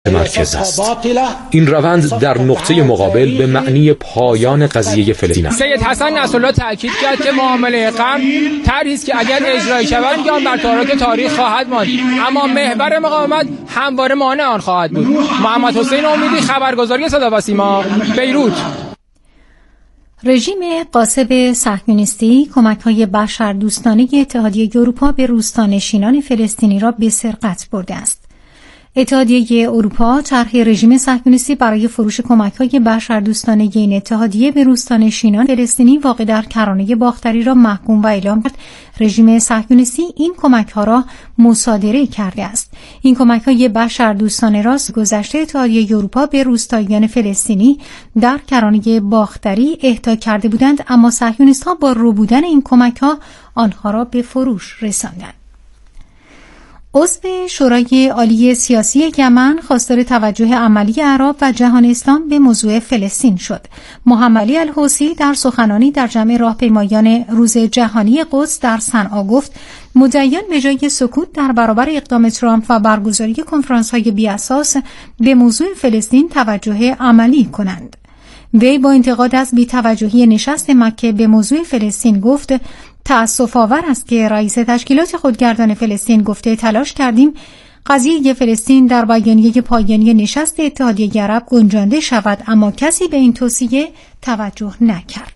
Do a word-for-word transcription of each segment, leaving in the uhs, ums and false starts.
مرکز است. این روند در نقطه مقابل به معنی پایان قضیه فلسطین است. سید حسن نصرالله تاکید کرد که معامله قم طرحی است که اگر اجرای شود گام بر تارک تاریخ خواهد ماند، اما محور مقاومت همواره مانع آن خواهد بود. محمد حسین امیدی، خبرگزاری صدا و سیما، بیروت. رژیم غاصب صهیونیستی کمک‌های بشردوستانه اتحادیه اروپا به روستانشینان فلسطینی را به سرقت برده است. اتحادیه اروپا طرح رژیم صهیونیستی برای فروش کمک‌های بشردوستانه این اتحادیه به روستانشینان فلسطینی واقع در کرانه باختری را محکوم و اعلام کرد. رژیم صهیونیستی این کمک‌ها را مصادره کرده است. این کمک‌های بشردوستانه را گذشته اتحادیه اروپا به روستاییان فلسطینی در کرانه باختری اهدا کرده بودند، اما صهیونیست‌ها با ربودن این کمک‌ها آنها را به فروش رساندند. عضو شورای عالی سیاسی یمن خواستار توجه عملی اعراب و جهان اسلام به موضوع فلسطین شد. محمد علی الحوثی در سخنانی در جمع راهپیمایان روز جهانی قدس در صنعا گفت مدعیان به جای سکوت در برابر اقدام ترامپ و برگزاری کنفرانس‌های بی‌اساس به موضوع فلسطین توجه عملی کنند. وی با انتقاد از بی‌توجهی نشست مکه به موضوع فلسطین گفت تأسف آور است که رئیس تشکیلات خودگردان فلسطین گفته تلاش کردیم قضیه فلسطین در بیانیه پایانی نشست اتحادیه عرب گنجانده شود، اما کسی به این توصیه توجه نکرد.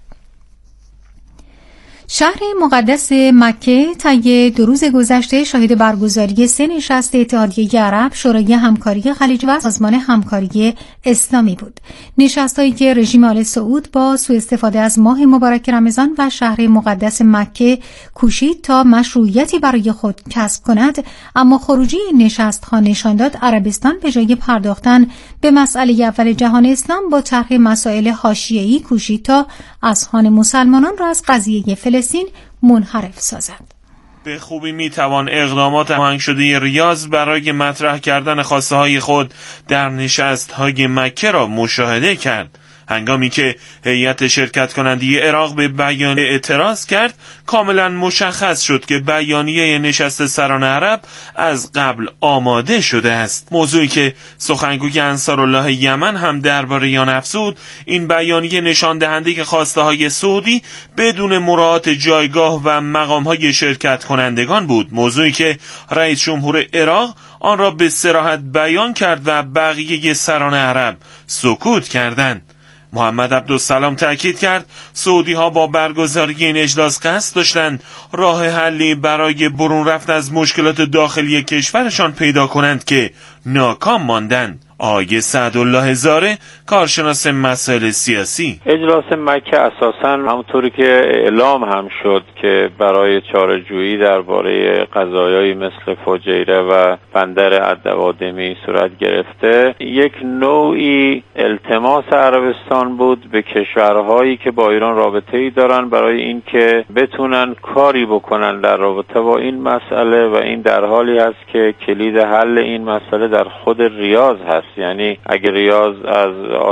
شهر مقدس مکه طی دو روز گذشته شاهد برگزاری سه نشست اتحادیه عرب، شورای همکاری خلیج و سازمان همکاری اسلامی بود. نشست‌هایی که رژیم آل سعود با سوء استفاده از ماه مبارک رمضان و شهر مقدس مکه کوشید تا مشروعیتی برای خود کسب کند، اما خروجی نشست‌ها نشان داد عربستان به جای پرداختن به مسئله اول جهان اسلام با طرح مسائل حاشیه‌ای کوشید تا اذهان مسلمانان را از قضیه فلسطین منحرف سازد. به خوبی میتوان اقدامات هماهنگ شده ریاض برای مطرح کردن خواسته های خود در نشست های مکه را مشاهده کرد. هنگامی که هیئت شرکت کننده عراق به بیانیه اعتراض کرد، کاملا مشخص شد که بیانیه نشست سران عرب از قبل آماده شده است. موضوعی که سخنگوی انصارالله یمن هم درباره آن افزود، این بیانیه نشان دهنده که خواسته های سعودی بدون مراعات جایگاه و مقام های شرکت کنندگان بود، موضوعی که رئیس جمهور عراق آن را به صراحت بیان کرد و بقیه سران عرب سکوت کردند. محمد عبدالسلام تأکید کرد سعودی ها با برگزاری این اجلاس قصد داشتند راه حلی برای برون رفت از مشکلات داخلی کشورشان پیدا کنند که ناکام ماندند. آقای سعدالله زاره، کارشناس مسائل سیاسی: اجلاس مکه اساساً همونطوری که اعلام هم شد که برای چاره‌جویی درباره قضایایی مثل فجیره و بندر الدوادمی صورت گرفته، یک نوعی التماس عربستان بود به کشورهایی که با ایران رابطه‌ای دارن برای اینکه بتونن کاری بکنن در رابطه با این مسئله، و این در حالی هست که کلید حل این مسئله در خود ریاض هست. یعنی اگر ریاض از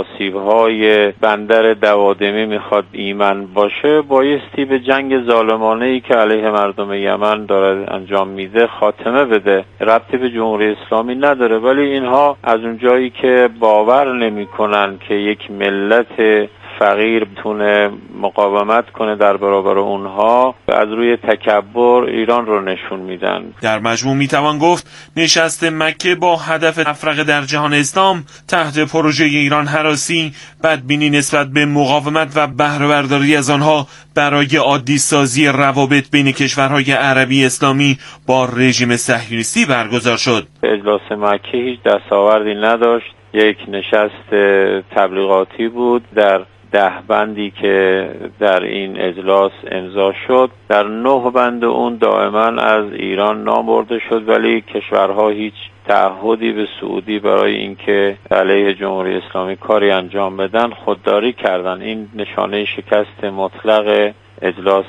آسیب‌های بندر دوادمی میخواد ایمن باشه، بایستی به جنگ ظالمانه‌ای که علیه مردم یمن داره انجام میده خاتمه بده. ربطی به جمهوری اسلامی نداره، ولی اینها از اونجایی که باور نمی‌کنن که یک ملت فقیر بتونه مقاومت کنه در برابر اونها، از روی تکبر ایران رو نشون میدن. در مجموع میتوان گفت نشست مکه با هدف تفرقه در جهان اسلام تحت پروژه ایران هراسی، بدبینی نسبت به مقاومت و بهره برداری از آنها برای عادی سازی روابط بین کشورهای عربی اسلامی با رژیم صهیونیستی برگزار شد. اجلاس مکه هیچ دستاوردی نداشت، یک نشست تبلیغاتی بود. در ده بندی که در این اجلاس امضا شد، در نه بند اون دائما از ایران نام برده شد، ولی کشورها هیچ تعهدی به سعودی برای اینکه علیه جمهوری اسلامی کاری انجام بدن خودداری کردن. این نشانه شکست مطلق اجلاس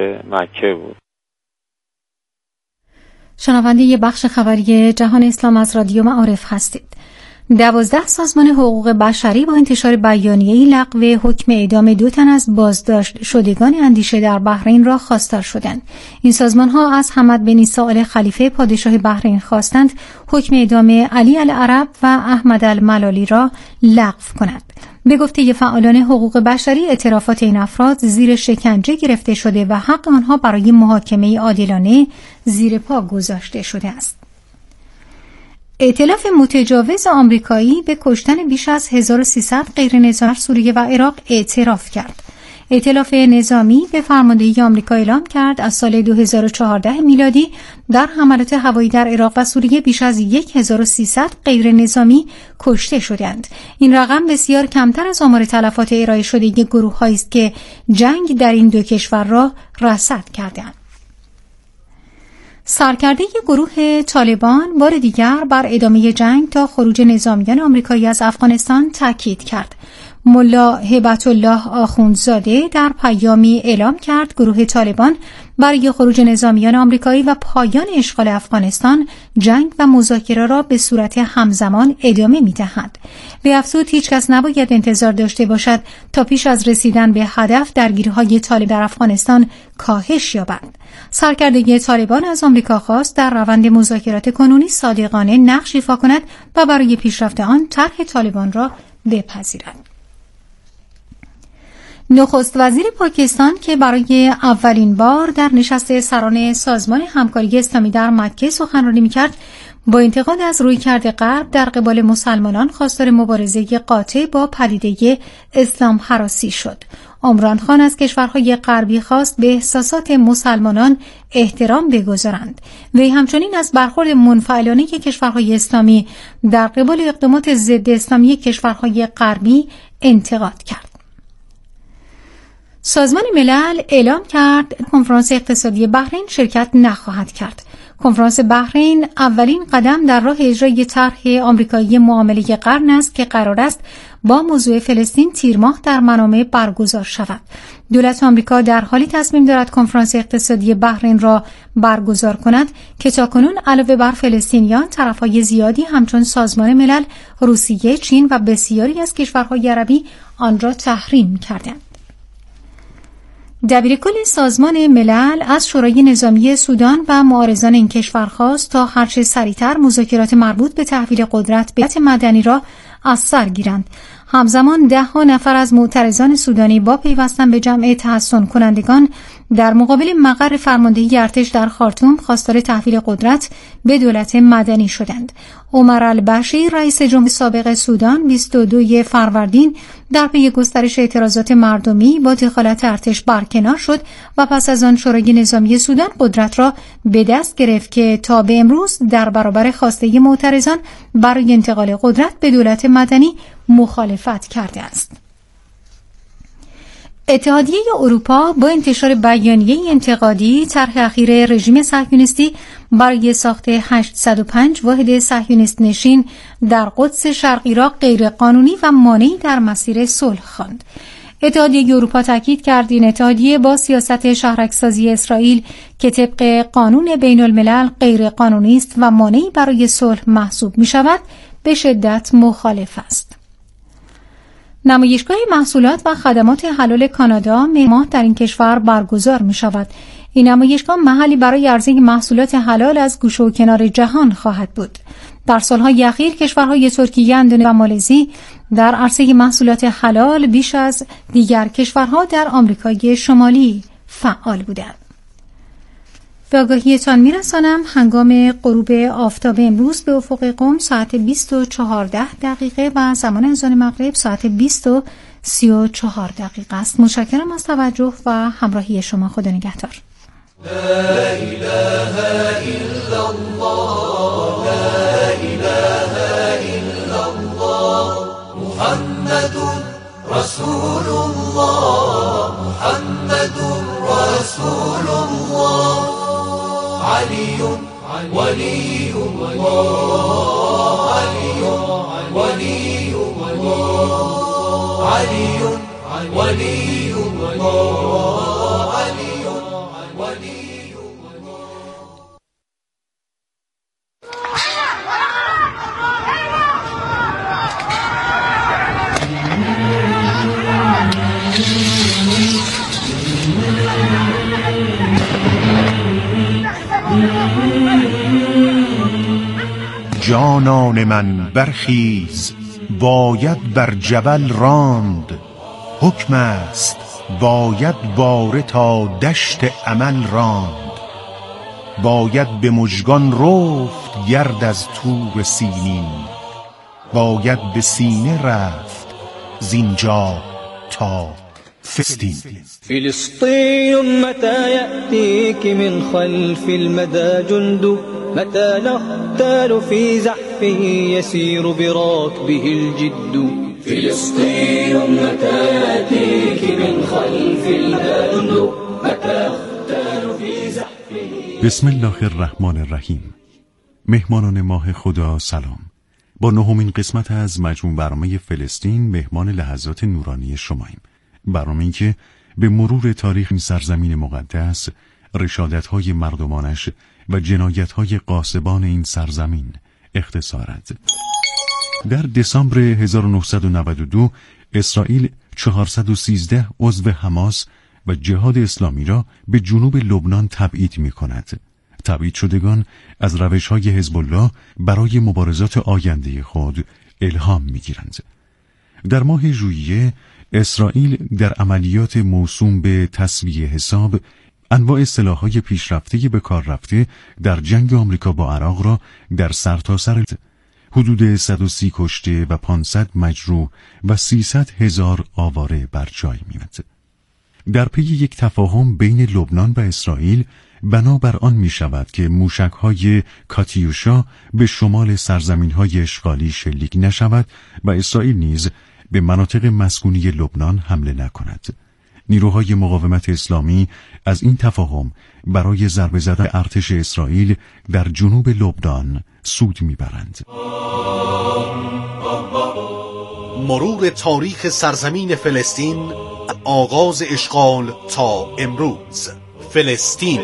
مکه بود. شنونده ی بخش خبری جهان اسلام از رادیو معارف هستید. دوازده سازمان حقوق بشری با انتشار بیانیه‌ای لغو حکم اعدام دو تن از بازداشت شدگان اندیشه در بحرین را خواستار شدند. این سازمان‌ها از حمد بن عیسی آل خلیفه پادشاه بحرین خواستند حکم اعدام علی العرب و احمد الملالی را لغو کند. به گفته فعالان حقوق بشری، اعترافات این افراد زیر شکنجه گرفته شده و حق آنها برای محاکمه عادلانه زیر پا گذاشته شده است. ائتلاف متجاوز آمریکایی به کشتن بیش از هزار و سیصد غیر نظامی در سوریه و عراق اعتراف کرد. ائتلاف نظامی به فرماندهی آمریکا اعلام کرد از سال دو هزار و چهارده میلادی در حملات هوایی در عراق و سوریه بیش از هزار و سیصد غیر نظامی کشته شدند. این رقم بسیار کمتر از آمار تلفات ارائه شده گروه‌هایی است که جنگ در این دو کشور را رصد کردند. سرکرده گروه طالبان بار دیگر بر ادامه جنگ تا خروج نظامیان آمریکایی از افغانستان تاکید کرد. ملا هبت الله آخوندزاده در پیامی اعلام کرد گروه طالبان برای خروج نظامیان آمریکایی و پایان اشغال افغانستان جنگ و مذاکره را به صورت همزمان ادامه می‌دهد. به افزود هیچ کس نباید انتظار داشته باشد تا پیش از رسیدن به هدف درگیری‌های طالب در افغانستان کاهش یابد. سرکرده طالبان از آمریکا خواست در روند مذاکرات کنونی صادقانه نقش ایفا کند و برای پیشرفت آن طرح طالبان را بپذیرد. نخست وزیر پاکستان که برای اولین بار در نشست سران سازمان همکاری اسلامی در مکه سخنرانی می‌کرد، با انتقاد از رویکرد غرب در قبال مسلمانان خواستار مبارزه قاطع با پدیده اسلام هراسی شد. عمران خان از کشورهای غربی خواست به احساسات مسلمانان احترام بگذارند. وی همچنین از برخورد منفعلانه کشورهای اسلامی در قبال اقدامات ضد اسلامی کشورهای غربی انتقاد کرد. سازمان ملل اعلام کرد کنفرانس اقتصادی بحرین شرکت نخواهد کرد. کنفرانس بحرین اولین قدم در راه اجرای طرح آمریکایی معامله قرن است که قرار است با موضوع فلسطین تیر ماه در منامه برگزار شود. دولت آمریکا در حالی تصمیم دارد کنفرانس اقتصادی بحرین را برگزار کند که تاکنون علاوه بر فلسطینیان طرفهای زیادی همچون سازمان ملل، روسیه، چین و بسیاری از کشورهای عربی آن را تحریم کردند. دبیرکل سازمان ملل از شورای نظامی سودان و معارضان این کشور خواست تا هرچه سریعتر مذاکرات مربوط به تحویل قدرت به هیئت مدنی را از سر گیرند. همزمان ده ها نفر از معترضان سودانی با پیوستن به جمع تحصن کنندگان در مقابل مقر فرماندهی ارتش در خارتوم خواستار تحویل قدرت به دولت مدنی شدند. عمر البشیر رئیس جمهور سابق سودان بیست و دوم فروردین در پی گسترش اعتراضات مردمی با دخالت ارتش برکنار شد و پس از آن شورای نظامی سودان قدرت را به دست گرفت که تا به امروز در برابر خواسته معترضان برای انتقال قدرت به دولت مدنی مخالفت کرده است. اتحادیه اروپا با انتشار بیانیه انتقادی طرح اخیر رژیم صهیونیستی برای ساخت هشتصد و پنج واحد صهیونیست نشین در قدس شرقی را غیرقانونی و مانعی در مسیر صلح خواند. اتحادیه اروپا تاکید کرد این اتحادیه با سیاست شهرک‌سازی اسرائیل که طبق قانون بین الملل غیرقانونی است و مانعی برای صلح محسوب می شود به شدت مخالف است. نمایشگاه محصولات و خدمات حلال کانادا می ماه در این کشور برگزار می شود. این نمایشگاه محلی برای عرضه محصولات حلال از گوشه و کنار جهان خواهد بود. در سالهای اخیر کشورهای ترکیه، اندونزی و مالزی در عرصه محصولات حلال بیش از دیگر کشورها در آمریکای شمالی فعال بودند. به آگاهیتان میرسانم هنگام غروب آفتاب امروز به افق قم ساعت بیست و چهارده دقیقه و زمان اذان مغرب ساعت بیست و سی و چهار دقیقه است. متشکرم از توجه و همراهی شما. خدا نگهدار. لا اله الا الله لا اله الا الله محمد رسول الله محمد رسول الله علي ولي الله علي ولي الله علي ولي الله علي ولي الله جانان من برخیز، باید بر جبل راند. حکم است باید باره تا دشت عمل راند. باید به مژگان رفت گرد از تور سینین، باید به سینه رفت زینجا تا فلسطین. فلسطین متى يأتيك من خلف المدى جند، متى نقتال في زحفه يسير براكبه الجد. فلسطين متى يأتيك من خلف المدى جند، متى نقتال في زحفه. بسم الله الرحمن الرحیم. مهمانان ماه خدا سلام. با نهمین قسمت از مجموع برنامه فلسطین مهمان لحظات نورانی شماییم. برنامه‌ای که به مرور تاریخ این سرزمین مقدس، رشادت‌های مردمانش و جنایت‌های غاصبان این سرزمین اختصارد. در دسامبر هزار و نهصد و نود و دو اسرائیل چهارصد و سیزده عضو حماس و جهاد اسلامی را به جنوب لبنان تبعید می‌کند. تبعید شدگان از روش‌های حزب الله برای مبارزات آینده خود الهام می‌گیرند. در ماه ژوئیه اسرائیل در عملیات موسوم به تسویه حساب انواع سلاح‌های پیشرفته به کار رفته در جنگ آمریکا با عراق را در سرتاسر حدود صد و سی کشته و پانصد مجروح و سیصد هزار آواره بر جای می‌آورد. در پی یک تفاهم بین لبنان و اسرائیل بنابر آن می شود که موشک‌های کاتیوشا به شمال سرزمین‌های اشغالی شلیک نشود و اسرائیل نیز به مناطق مسکونی لبنان حمله نکند. نیروهای مقاومت اسلامی از این تفاهم برای ضربه زدن ارتش اسرائیل در جنوب لبنان سود می‌برند. مرور تاریخ سرزمین فلسطین، آغاز اشغال تا امروز. فلسطین.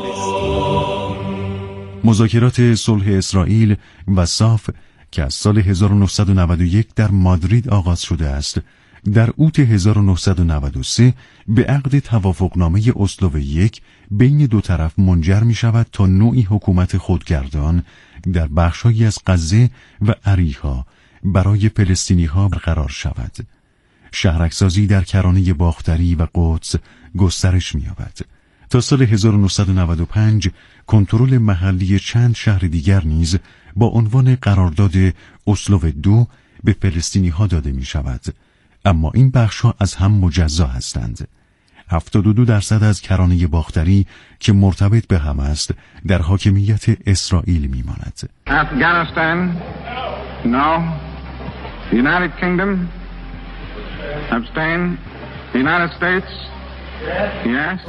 مذاکرات صلح اسرائیل و صاف که از سال هزار و نهصد و نود و یک در مادرید آغاز شده است، در اوت هزار و نهصد و نود و سه به عقد توافقنامه اسلو یک بین دو طرف منجر می شود تا نوعی حکومت خودگردان در بخش‌هایی از غزه و اریحا برای فلسطینی ها برقرار شود. شهرکسازی در کرانه باختری و قدس گسترش می یابد. تا سال هزار و نهصد و نود و پنج کنترل محلی چند شهر دیگر نیز با عنوان قرارداد اسلو دو به فلسطینی ها داده می شود، اما این بخش ها از هم مجزا هستند. هفتاد و دو درصد از کرانه باختری که مرتبط به هم است در حاکمیت اسرائیل می ماند. افغانستان، no. United Kingdom, abstain. United States, yes.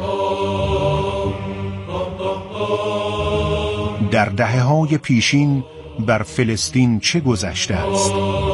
در دهه‌های پیشین بر فلسطین چه گذشته است؟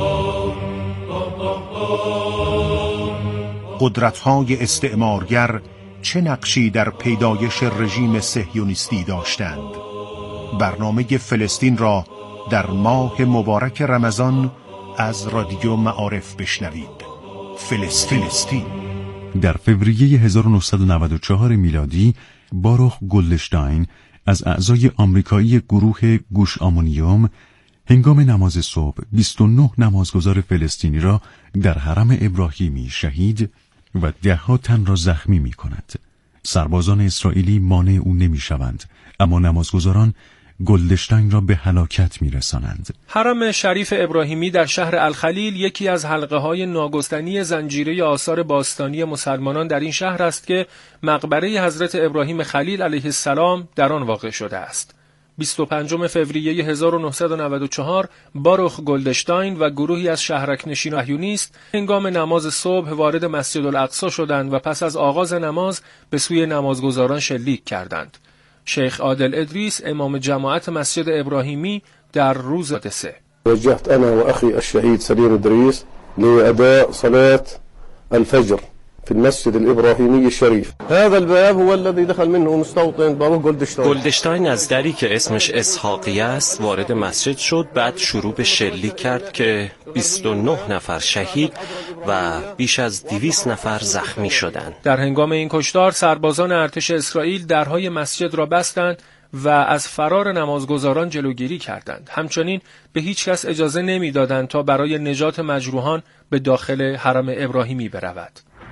قدرت‌های استعمارگر چه نقشی در پیدایش رژیم صهیونیستی داشتند؟ برنامه فلسطین را در ماه مبارک رمضان از رادیو معارف بشنوید. فلسطین. در فوریه هزار و نهصد و نود و چهار میلادی باروخ گلدشتاین از اعضای آمریکایی گروه گوش آمونیوم هنگام نماز صبح بیست و نه نمازگزار فلسطینی را در حرم ابراهیمی شهید و ده‌ها تن را زخمی می کند. سربازان اسرائیلی مانع او نمی شوند، اما نمازگزاران گلدشتاین را به هلاکت می رسانند. حرم شریف ابراهیمی در شهر الخلیل یکی از حلقه های ناگستنی زنجیره آثار باستانی مسلمانان در این شهر است که مقبره حضرت ابراهیم خلیل علیه السلام در آن واقع شده است. بیست و پنجم فوریه هزار و نهصد و نود و چهار باروخ گلدشتاین و گروهی از شهرکنشین و صهیونیست هنگام نماز صبح وارد مسجد الاقصی شدند و پس از آغاز نماز به سوی نمازگزاران شلیک کردند. شیخ عادل ادریس امام جماعت مسجد ابراهیمی در روز حادثه وجهت انا و اخي الشهيد سليم ادريس لاداء صلاه الفجر في المسجد الإبراهيمي الشريف. هذا الباب هو الذي دخل منه مستوطن باروخ گلدشتاین. گلدشتاین از دری که اسمش اسحاقیه است وارد مسجد شد، بعد شروع به شلیک کرد که بیست و نه نفر شهید و بیش از دویست نفر زخمی شدند. در هنگام این کشتار سربازان ارتش اسرائیل درهای مسجد را بستند و از فرار نمازگزاران جلوگیری کردند. همچنین به هیچ کس اجازه نمی‌دادند تا برای نجات مجروحان به داخل حرم ابراهیمی برود.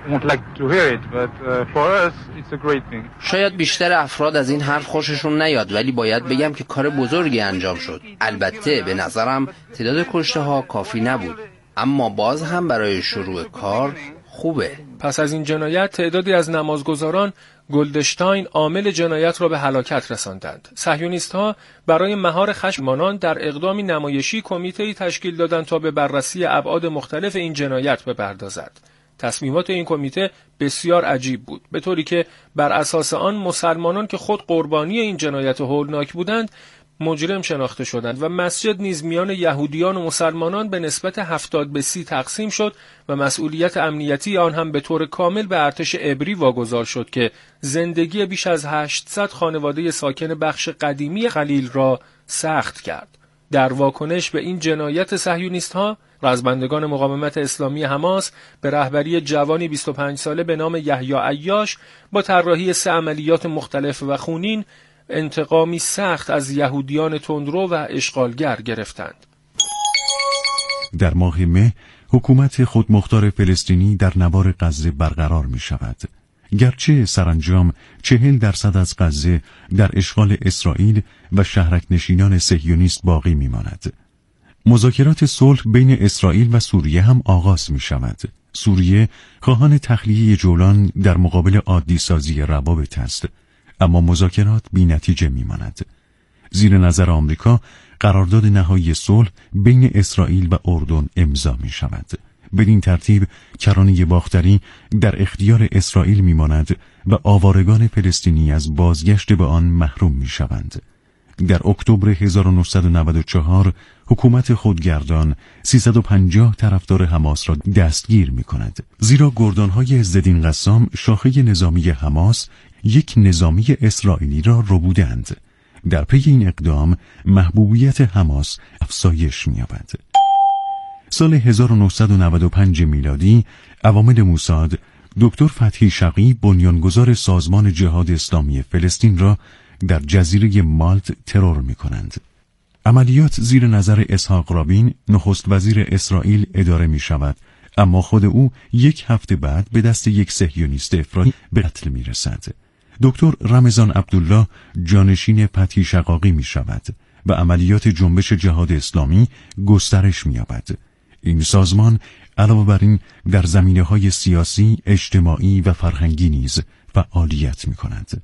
شاید بیشتر افراد از این حرف خوششون نیاد، ولی باید بگم که کار بزرگی انجام شد. البته به نظرم تعداد کشته ها کافی نبود، اما باز هم برای شروع کار خوبه. پس از این جنایت تعدادی از نمازگزاران گلدشتاین عامل جنایت را به هلاکت رساندند. صهیونیست‌ها برای مهار خشم در اقدامی نمایشی کمیته‌ای تشکیل دادند تا به بررسی ابعاد مختلف این جنایت بپردازد. تصمیمات این کمیته بسیار عجیب بود، به طوری که بر اساس آن مسلمانان که خود قربانی این جنایت هولناک بودند مجرم شناخته شدند و مسجد نیز میان یهودیان و مسلمانان به نسبت هفتاد به سی تقسیم شد و مسئولیت امنیتی آن هم به طور کامل به ارتش عبری واگذار شد که زندگی بیش از هشتصد خانواده ساکن بخش قدیمی خلیل را سخت کرد. در واکنش به این جنایت صهیونیست‌ها، رزمندگان مقاومت اسلامی حماس به رهبری جوانی بیست و پنج ساله به نام یحیی عیاش با طراحی سه عملیات مختلف و خونین انتقامی سخت از یهودیان تندرو و اشغالگر گرفتند. در ماه مه حکومت خودمختار فلسطینی در نوار غزه برقرار می شود. گرچه سرانجام چهل درصد از غزه در اشغال اسرائیل و شهرک نشینان صهیونیست باقی می ماند. مذاکرات صلح بین اسرائیل و سوریه هم آغاز می شود. سوریه خواهان تخلیه جولان در مقابل عادی سازی روابط است، اما مذاکرات بی نتیجه می ماند. زیر نظر آمریکا قرارداد نهایی صلح بین اسرائیل و اردن امضا می شود. بدین ترتیب کرانه باختری در اختیار اسرائیل می ماند و آوارگان فلسطینی از بازگشت به آن محروم می شوند. در اکتبر هزار و نهصد و نود و چهار حکومت خودگردان سیصد و پنجاه طرفدار حماس را دستگیر می کند، زیرا گردانهای عزالدین قسام شاخه نظامی حماس یک نظامی اسرائیلی را ربودند. در پی این اقدام محبوبیت حماس افزایش می‌یابد. سال هزار و نهصد و نود و پنج میلادی عوامل موساد دکتر فتحی شقی بنیانگذار سازمان جهاد اسلامی فلسطین را در جزیره مالت ترور می‌کنند. عملیات زیر نظر اسحاق رابین نخست وزیر اسرائیل اداره می‌شود، اما خود او یک هفته بعد به دست یک صهیونیست افراطی به قتل می‌رسد. دکتر رمضان عبدالله جانشین فتحی شقاقی می شود و عملیات جنبش جهاد اسلامی گسترش می یابد. این سازمان علاوه بر این در زمینه‌های سیاسی، اجتماعی و فرهنگی نیز فعالیت می کند.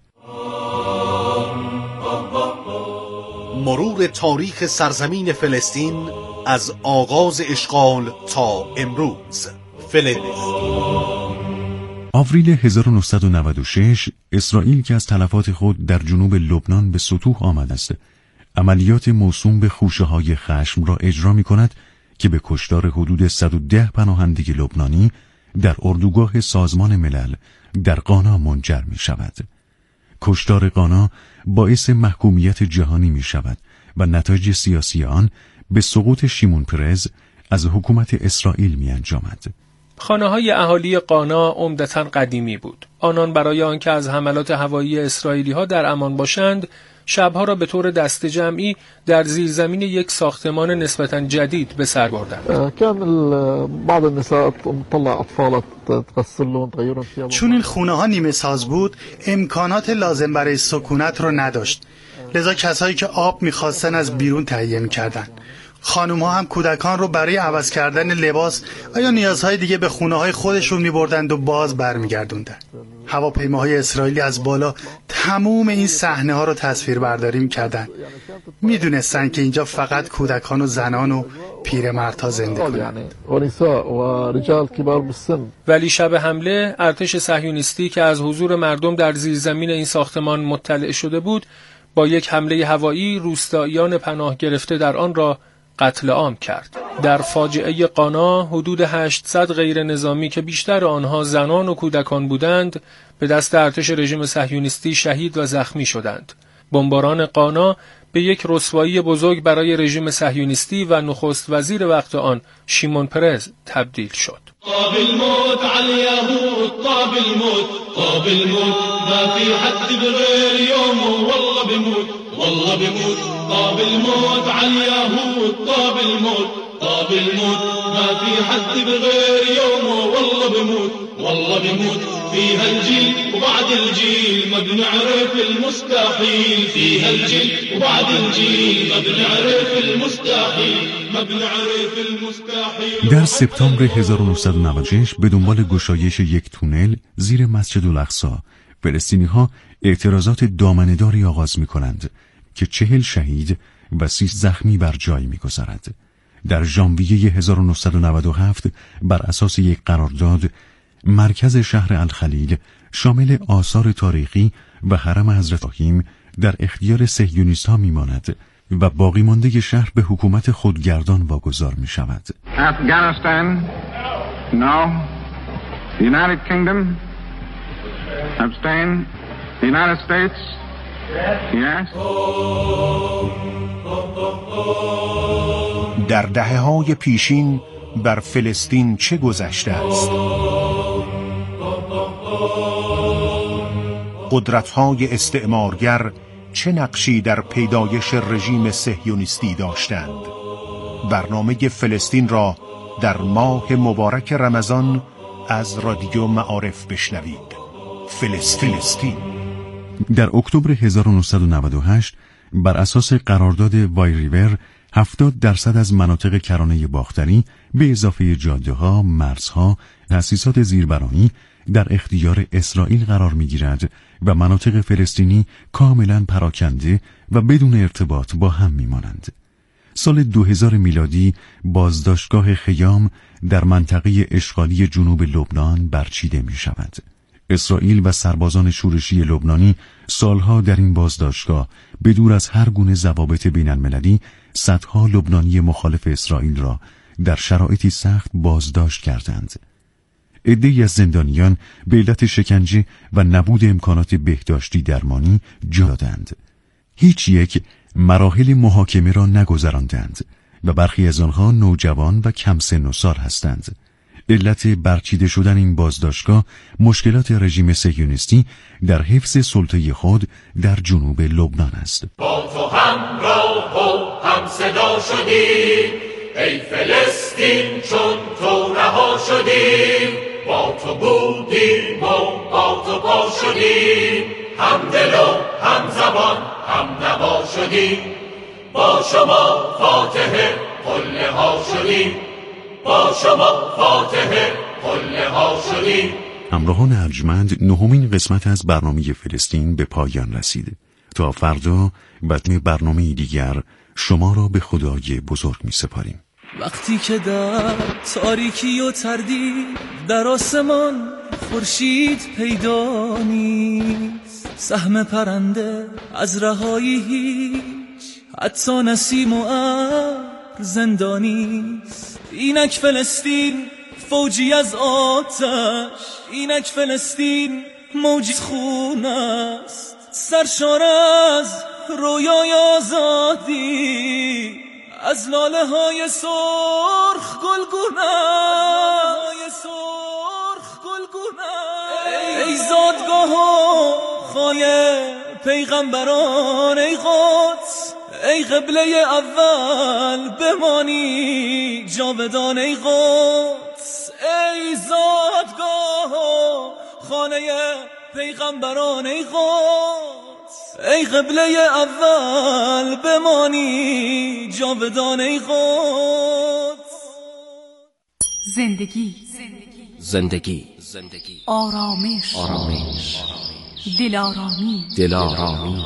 مرور تاریخ سرزمین فلسطین از آغاز اشغال تا امروز. فلسطین آوریل هزار و نهصد و نود و شش اسرائیل که از تلفات خود در جنوب لبنان به سطوح آمده است، عملیات موسوم به خوشه‌های خشم را اجرا می‌کند که به کشتار حدود صد و ده پناهنده لبنانی در اردوگاه سازمان ملل در قانا منجر می‌شود. کشتار قانا باعث محکومیت جهانی می‌شود و نتایج سیاسی آن به سقوط شیمون پرز از حکومت اسرائیل می‌انجامد. خانه‌های اهالی قانا عمدتاً قدیمی بود. آنان برای آنکه از حملات هوایی اسرائیلی‌ها در امان باشند، شبها را به طور دسته جمعی در زیرزمین یک ساختمان نسبتاً جدید به سر بردند. چون این خونه‌ها نیمه ساز بود، امکانات لازم برای سکونت را نداشت. لذا کسایی که آب می‌خواستن از بیرون تهیه می‌کردند. خانم ها هم کودکان رو برای عوض کردن لباس و یا نیازهای دیگه به خونه های خودشون می بردند و باز برمیگردوندن. هواپیماهای اسرائیلی از بالا تموم این صحنه ها رو تصویر برداری می کردن. می دونستن که اینجا فقط کودکان و زنان و پیرمردها زنده کنند. ولی شب حمله ارتش صهیونیستی که از حضور مردم در زیرزمین این ساختمان مطلع شده بود، با یک حمله هوایی روستاییان پناه گرفته در آن را قتل عام کرد. در فاجعه قانا حدود هشتصد غیر نظامی که بیشتر آنها زنان و کودکان بودند به دست ارتش رژیم صهیونیستی شهید و زخمی شدند. بمباران قانا به یک رسوایی بزرگ برای رژیم صهیونیستی و نخست وزیر وقت آن شیمون پرز تبدیل شد. طاب الموت على اليهود طاب الموت طاب الموت ما في حد بغير يومه والله بموت والله بموت طاب الموت على اليهود طاب الموت طاب الموت ما في حد بغير يومه والله بموت والله بموت فيها الجيل وبعد الجيل ما بنعرف المستحيل فيها الجيل وبعد الجيل ما بنعرف المستحيل ما بنعرف المستحيل. در سپتامبر هزار و نهصد و نود و شش به دنبال گشایش یک تونل زیر مسجد الاقصی، فلسطینی‌ها اعتراضات دامنه‌داری آغاز می‌کنند که چهل شهید و سی زخمی بر جای می‌گذارد. در ژانویه هزار و نهصد و نود و هفت بر اساس یک قرارداد، مرکز شهر الخلیل شامل آثار تاریخی و حرم حضرت ابراهیم در اختیار صهیونیست‌ها می‌ماند و باقی مانده شهر به حکومت خودگردان واگذار می‌شود. Afghanistan, no. The United Kingdom, abstain. The United States, yes. در دهه‌های پیشین بر فلسطین چه گذشته است؟ قدرت‌های استعمارگر چه نقشی در پیدایش رژیم صهیونیستی داشتند؟ برنامه فلسطین را در ماه مبارک رمضان از رادیو معارف بشنوید. فلسطین. در اکتبر هزار و نهصد و نود و هشت بر اساس قرارداد وای ریور هفتاد درصد از مناطق کرانه باختری به اضافه جاده‌ها، مرزها، تأسیسات زیربنایی در اختیار اسرائیل قرار می‌گیرد و مناطق فلسطینی کاملاً پراکنده و بدون ارتباط با هم می‌مانند. سال دو هزار میلادی بازداشتگاه خیام در منطقه اشغالی جنوب لبنان برچیده می‌شود. اسرائیل و سربازان شورشی لبنانی سالها در این بازداشتگاه به دور از هر گونه ضوابط بین‌المللی صدها لبنانی مخالف اسرائیل را در شرایطی سخت بازداشت کردند. عده‌ای از زندانیان به علت شکنجه و نبود امکانات بهداشتی درمانی جان دادند. هیچ یک مراحل محاکمه را نگذراندند و برخی از آنها نوجوان و کم سن و سال هستند. علت برچیده شدن این بازداشتگاه مشکلات رژیم صهیونیستی در حفظ سلطه خود در جنوب لبنان است. با تو همراه و هم صدا شدیم ای فلسطین، چون تو رها شدیم با تو بودیم و با تو پا شدیم، هم دل و هم زبان هم نوا شدیم، با شما فاتح قله ها شدیم، با شما فاتح قله ها شدیم. همراهان ارجمند، نهمین قسمت از برنامه فلسطین به پایان رسید. تا فردا و برنامه دیگر شما را به خدای بزرگ می سپاریم. وقتی که در تاریکی و تردید در آسمان خورشید پیدا نیست، سهم پرنده از رهایی هیچ، حتی نسیم و ابر زندانیست. اینک فلسطین فوجی از آتش، اینک فلسطین موجی خون است، سرشار از رویای آزادی، از لاله های سرخ گلگونه، ای زادگاه و خانه پیغمبران، ای قدس، ای قبله اول بمانی جاودان، ای قدس، ای زادگاه و خانه پیغمبران، ای قدس، ای قبله اول بمانی جاودان، ای قدس. زندگی زندگی آرامش آرامش دلارامی دلارامی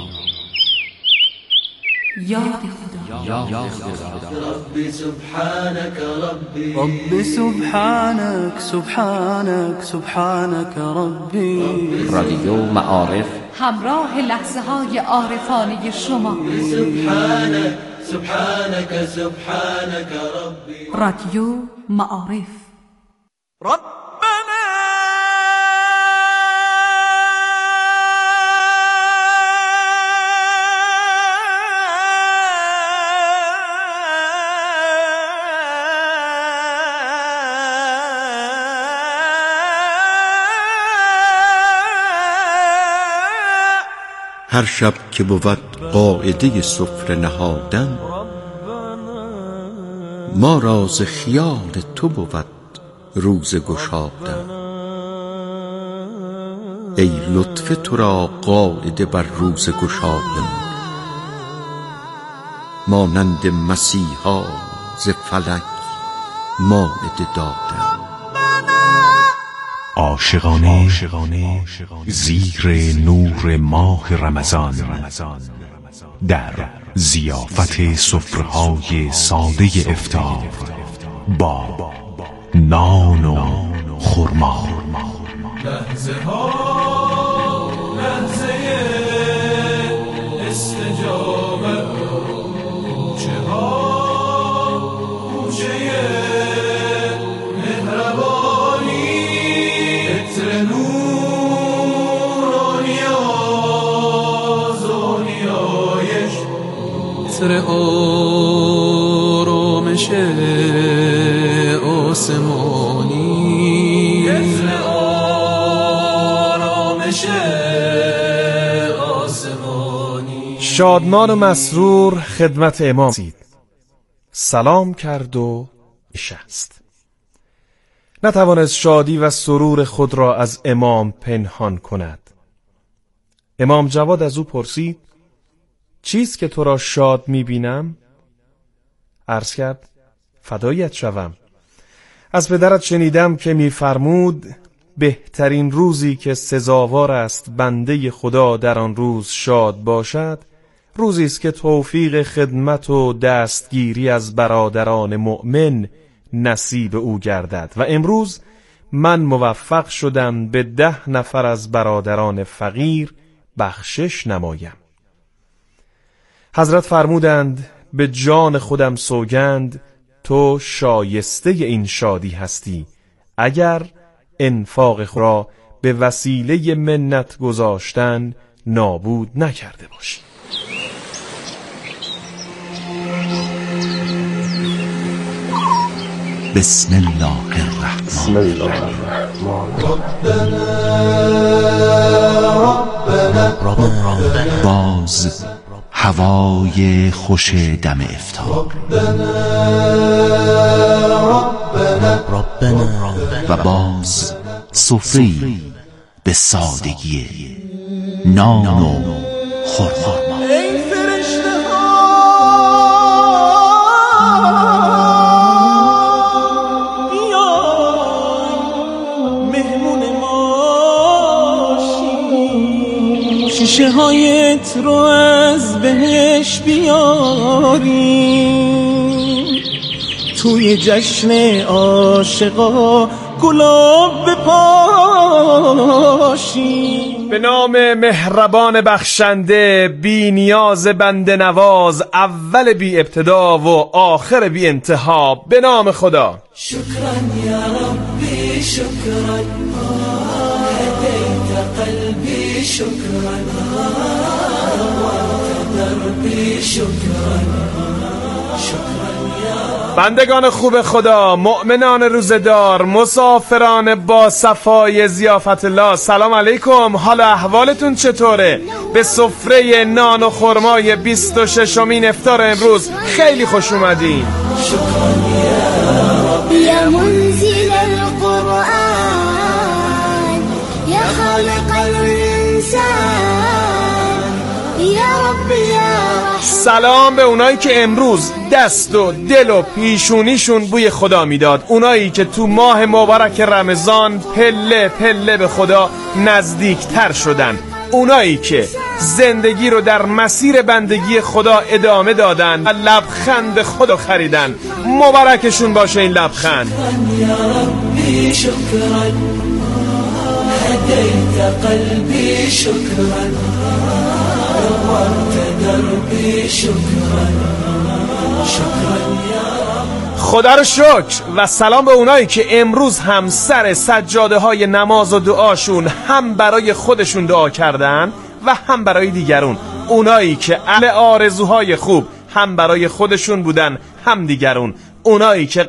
یاد خدا یاد خدا. ربی سبحانك ربی رب سبحانك سبحانك سبحانك ربي. رادیو معارف همراه لحظه های عارفانه شما. سبحانك سبحانك سبحانك ربی. رادیو معارف. رب هر شب که بود قاعده سفره نهادن، ما را ز خیال تو بود روز گشادن. ای لطف تو را قاعده بر روز گشادن، مانند مسیحا ز فلک مائده دادن. عاشقانه زیر نور ماه رمضان در ضیافت سفره‌های ساده افطار با نان و خرما. لحظه ها لحظه استجابه، موچه ها موچه مهربانی، عطر نورانی آز و نیایش، عطر آرامش آسمانی، عطر آرامش آسمانی. شادمان و مسرور خدمت امام رسید، سلام کرد و نشست. نتوانست شادی و سرور خود را از امام پنهان کند. امام جواد از او پرسید: چیست که تو را شاد می‌بینم؟ عرض کرد: فدایت شوم. از پدرت شنیدم که می‌فرمود بهترین روزی که سزاوار است بنده خدا در آن روز شاد باشد، روزی است که توفیق خدمت و دستگیری از برادران مؤمن نصیب او گردد. و امروز من موفق شدم به ده نفر از برادران فقیر بخشش نمایم. حضرت فرمودند: به جان خودم سوگند تو شایسته این شادی هستی اگر انفاق خود را به وسیله منت گذاشتن نابود نکرده باشی. بسم الله الرحمن الرحیم. باز هوای خوش دم افطار و باز سفره‌ای به سادگی نان و خرما. ای فرشته ها بیاین مهمون ما شین، شیشه هایت رو از بهش بیارین، توی جشن عاشقا گلاب بپاشین. به نام مهربان بخشنده بی نیاز بنده نواز، اول بی ابتدا و آخر بی انتها، به نام خدا. شکرا یا ربی شکرا، هدیت قلبی شکرا، نورت دربی شکرا، شکرا یا بندگان خوب خدا، مؤمنان روزدار، مسافران با صفای ضیافت الله، سلام علیکم. حال احوالتون چطوره؟ به سفره نان و خرمای بیست و ششمین افطار امروز خیلی خوش اومدین. یا منزل القرآن یا خالق الانسان یا ربی یا سلام به اونایی که امروز دست و دل و پیشونیشون بوی خدا میداد، اونایی که تو ماه مبارک رمضان پله پله به خدا نزدیکتر شدن، اونایی که زندگی رو در مسیر بندگی خدا ادامه دادن و لبخند خدا خریدن. مبارکشون باشه این لبخند. یا ربی شکرا، هدیت قلبی شکرا، نورت دربی شکرا، شکرا یا خدا رو شکر. و سلام به اونایی که امروز هم سر سجاده های نماز و دعاشون هم برای خودشون دعا کردن و هم برای دیگرون. اونایی که اهل آرزوهای خوب هم برای خودشون بودن هم دیگرون. اونایی که